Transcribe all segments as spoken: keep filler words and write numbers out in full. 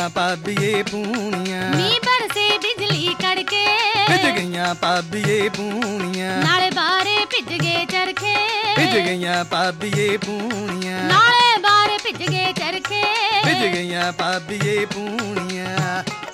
भाभीए पूनियां नी बरसे बिजली कड़के भिज गईयां भाभीए पूनियां नाले बारे भिज गए चरखे भिज गईयां भाभीए पूनियां नाले बारे भिज गए चरखे भिज गईयां भाभीए पूनियां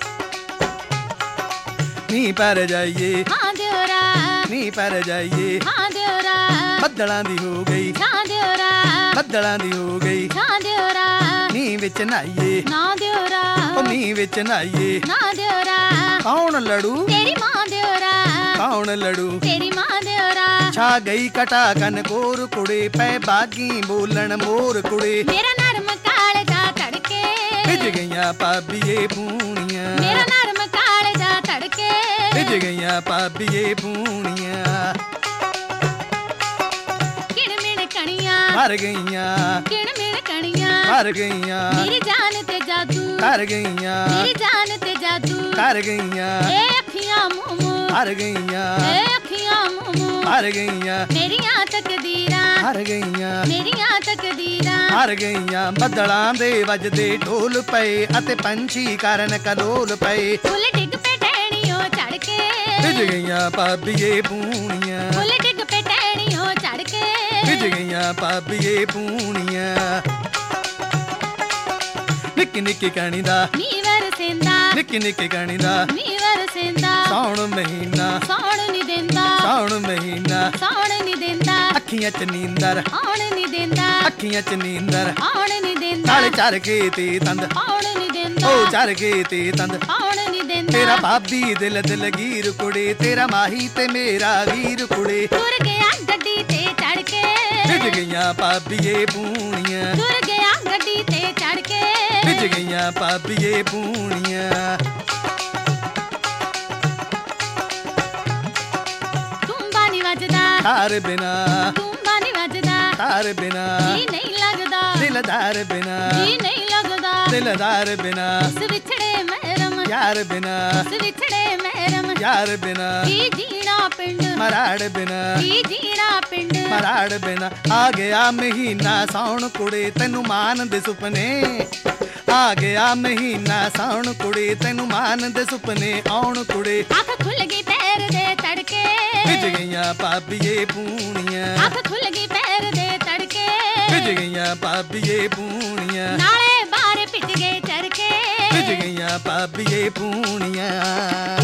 नी पर जाइए हाँ दियोरा नी पर जाइए हाँ दियोरा ਬੱਦਲਾਂ ਦੀ ਹੋ ਗਈ हाँ दियोरा ਬੱਦਲਾਂ ਦੀ ਹੋ ਗਈ हाँ दियोरा ਨੀ ਵਿੱਚ ਨਹਾਈਏ ना दियोरा ਉਹ ਨੀ ਵਿੱਚ ਨਹਾਈਏ ना दियोरा ਕੌਣ ਲੜੂ तेरी माँ दियोरा ਕੌਣ ਲੜੂ तेरी माँ दियोरा ਛਾ ਗਈ ਕਟਾ ਕਨ ਕੋਰ ਕੁੜੇ ਪੈ ਬਾਗੀ ਬੋਲਣ ਮੋਰ ਕੁੜੇ मेरा नरम कालजा तड़के ਭਿਜ ਗਈਆਂ ਭਾਬੀਏ ਪੂਣੀਆਂ मेरा नरम कालजा तड़के ਭਿਜ ਗਈਆਂ ਭਾਬੀਏ ਪੂਣੀਆਂ किण मिण कणियां ਮਰ ਗਈਆਂ किण मिण कणियां ਮਰ ਗਈਆਂ मेरी जान ते जादू ਕਰ ਗਈਆਂ मेरी जान ते जादू ਕਰ ਗਈਆਂ ए अखियां मोमो ਮਰ ਗਈਆਂ ए अखियां मोमो ਮਰ ਗਈਆਂ मेरियां तकदीरां ਮਰ ਗਈਆਂ मेरियां तकदीरां ਮਰ ਗਈਆਂ ਬੱਦਲਾਂ ਦੇ ਵੱਜਦੇ ਢੋਲ ਪਏ ਅਤੇ ਪੰਛੀ ਕਰਨ ਕਲੋਲ ਪਏ फुल डिग पे टहनियों चढ़ के ਭਿਜ ਗਈਆਂ ਭਾਬੀਏ ਪੂਣੀਆਂ फुल डिग पे टहनियों चढ़ के ਭਿਜ ਗਈਆਂ ਭਾਬੀਏ ਪੂਣੀਆਂ ਨਿੱਕੀ ਨਿੱਕੀ ਕਣੀ ਦਾ नीवर सेंदा ਨਿੱਕੀ ਨਿੱਕੀ ਕਣੀ ਦਾ नीवर सेंदा ਸੌਣ ਮਹੀਨਾ सौण नी देंदा ਸੌਣ ਮਹੀਨਾ सौण नी देंदा ਅੱਖੀਆਂ ਚ ਨੀਂਦਰ आउण नी देंदा ਅੱਖੀਆਂ ਚ ਨੀਂਦਰ आउण नी देंदा ਨਾਲੇ ਚਰ ਕੇ ਤੇ ਤੰਦ आउण नी देंदा ਉਹ ਚਰ ਕੇ ਤੇ ਤੰਦ आउण नी देंदा ਤੇਰਾ ਭਾਬੀ ਦਿਲ ਦਿਲਗੀਰ ਕੁੜੇ ਤੇਰਾ ਮਾਹੀ ਤੇ ਮੇਰਾ ਵੀਰ ਕੁੜੇ टुर गया गड्डी ते चढ़ के ਭਿਜ ਗਈਆਂ ਭਾਬੀਏ ਪੂਣੀਆਂ टुर गया गड्डी ते चढ़ के ਭਿਜ ਗਈਆਂ ਭਾਬੀਏ ਪੂਣੀਆਂ तुम्बा नी वजदा ਤਾਰ ਬਿਨਾ तुम्बा नी वजदा ਤਾਰ ਬਿਨਾ जी नहीं लगदा ਦਿਲਦਾਰ ਬਿਨਾ जी नहीं लगदा ਦਿਲਦਾਰ ਬਿਨਾ उस विछड़े महरम ਯਾਰ ਬਿਨਾ उस विछड़े महरम ਯਾਰ ਬਿਨਾ की जीना पिंड ਮਰਾੜ ਬਿਨਾ की जीना पिंड ਮਰਾੜ ਬਿਨਾ ਆ ਗਿਆ ਮਹੀਨਾ ਸੌਣ ਕੁੜੇ ਤੈਨੂੰ ਮਾਨ ਦੇ ਸੁਪਨੇ ਆ ਗਿਆ ਮਹੀਨਾ ਸੌਣ ਕੁੜੇ ਤੈਨੂੰ ਮਾਨ ਦੇ ਸੁਪਨੇ ਆਉਣ ਕੁੜੇ ਅੱਖ ਖੁੱਲ ਗਈ ਪੈਰ ਦੇ ਤੜਕੇ ਭਿਜ ਗਈਆਂ ਭਾਬੀਏ ਪੂਣੀਆਂ ਅੱਖ ਖੁੱਲ ਗਈ ਪੈਰ ਦੇ ਤੜਕੇ ਭਿਜ ਗਈਆਂ ਭਾਬੀਏ ਪੂਣੀਆਂ ਨਾਲੇ ਬਾਹਰ ਭਿੱਜ ਗਏ ਚਰਕੇ ਭਿਜ ਗਈਆਂ ਭਾਬੀਏ ਪੂਣੀਆਂ